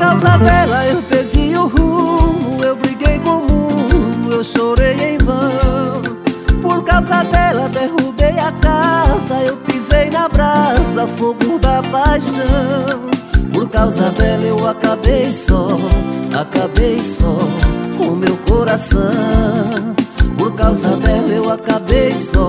causa dela eu perdi o rumo, eu briguei com o mundo, eu chorei em vão. Por causa dela derrubei a casa, eu pisei na brasa, fogo da paixão. Por causa dela eu acabei só com meu coração. Por causa dela eu acabei só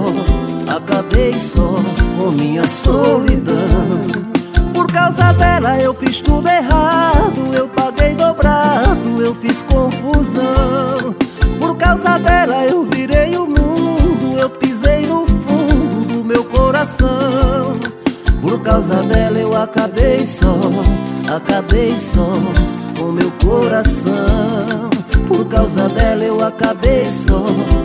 com minha solidão. Por causa dela eu fiz tudo errado, eu paguei dobrado, eu fiz confusão. Por causa dela eu virei o mundo, eu pisei no fundo do meu coração. Por causa dela eu acabei só com meu coração. Por causa dela eu acabei só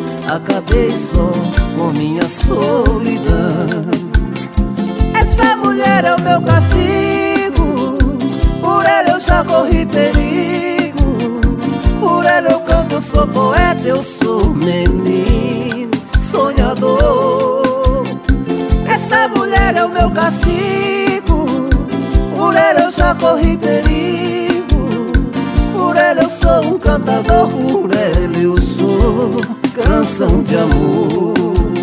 com minha solidão. Essa mulher é o meu castigo, por ela eu já corri perigo. Por ela eu canto, eu sou poeta, eu sou menino sonhador. Essa mulher é o meu castigo, por ela eu já corri perigo. Por ela eu sou um cantador, por ela eu sou canção de amor.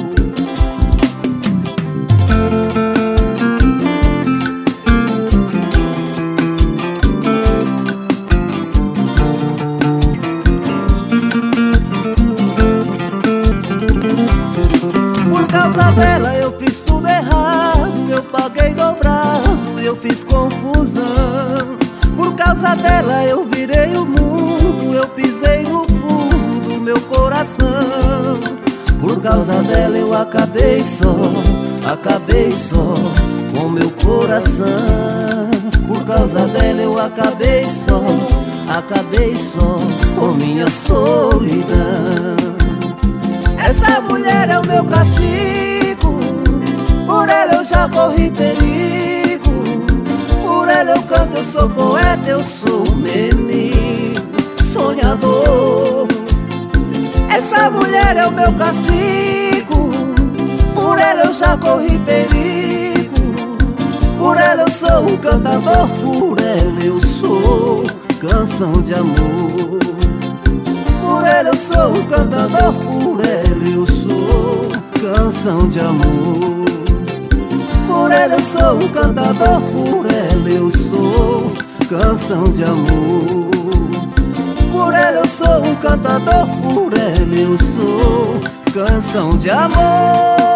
Por causa dela eu fiz tudo errado, eu paguei dobrado, eu fiz confusão. Por causa dela eu virei o mundo, eu pisei no fundo do meu coração. Por causa dela eu acabei só com meu coração. Por causa dela eu acabei só com minha solidão. Essa mulher é o meu castigo, por ela eu já corri perigo. Por ela eu canto, eu sou poeta, eu sou menino sonhador. Essa mulher é o meu castigo, por ela eu já corri perigo. Por ela eu sou um cantador, por ela eu sou canção de amor. Por ela eu sou um cantador, por ela eu sou canção de amor. Por ela eu sou um cantador, por ela eu sou canção de amor. Por ela eu sou um cantador, por ela eu sou canção de amor.